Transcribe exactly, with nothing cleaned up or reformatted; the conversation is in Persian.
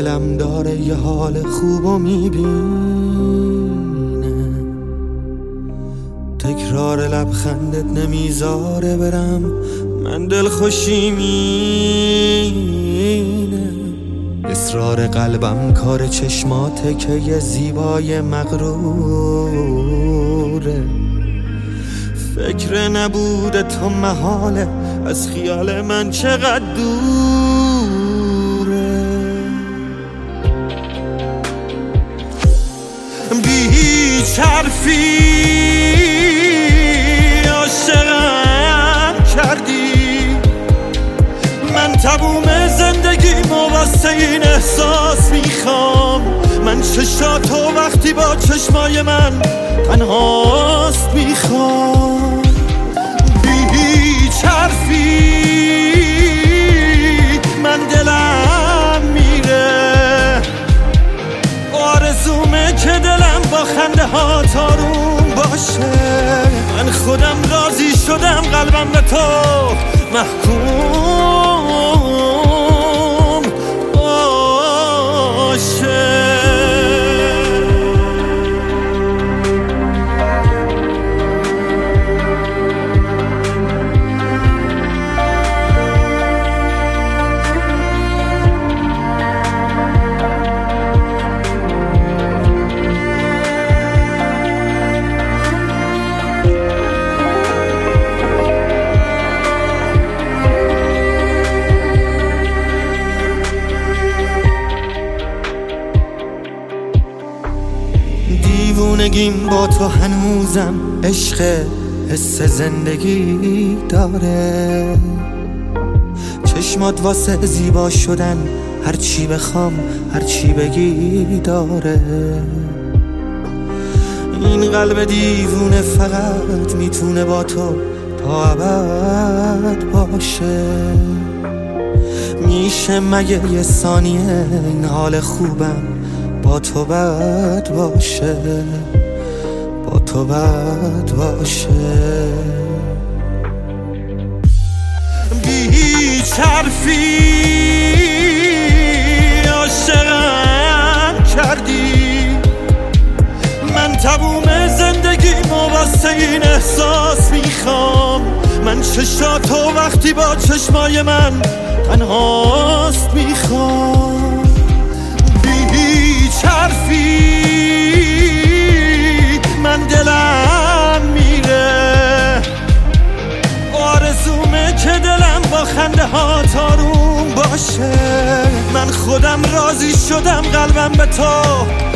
دلم داره یه حال خوبو میبینه، تکرار لبخندت نمیذاره برم، من دل خوشی مینه. اصرار قلبم کار چشماته که یه زیبای مغروره، فکر نبوده تو محاله، از خیال من چقدر دوره. بی هیچ حرفی عاشقم کردی، من تموم زندگیمو واسه این احساس میخوام، من چشاتو وقتی با چشمای من تنهاست میخوام. بی هیچ حرفی من دلم میره، آرزومه که دلم با خنده ها تاروم باشه، من خودم راضی شدم قلبم به تو محکوم باشه. دیوونگیم با تو هنوزم عشق حس زندگی داره، چشمات واسه زیبا شدن هر چی بخوام هر چی بگی داره. این قلب دیوونه فقط میتونه با تو تا ابد باشه، میشه مگه یه ثانیه این حال خوبم با تو بد باشه، با تو بد باشه. بی هیچ حرفی عاشقم کردی، من تموم زندگیمو واسه این احساس میخوام، من چشاتو وقتی با چشمای من تنهاست میخوام. حرفی من دلم میره، آرزومه که دلم با خنده ها تاروم باشه، من خودم راضی شدم قلبم به تو